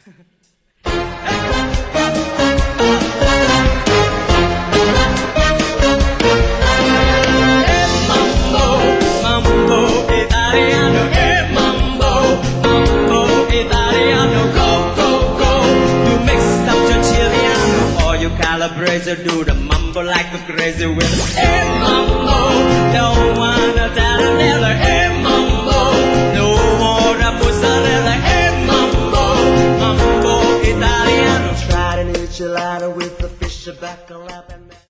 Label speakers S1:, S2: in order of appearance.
S1: Calabrese do the mambo like a crazy winner. Hey mambo, don't wanna tell a never. Hey mambo, no more a mozzarella. Hey mambo, mambo Italiano. Tried an enchilada with a fish back on.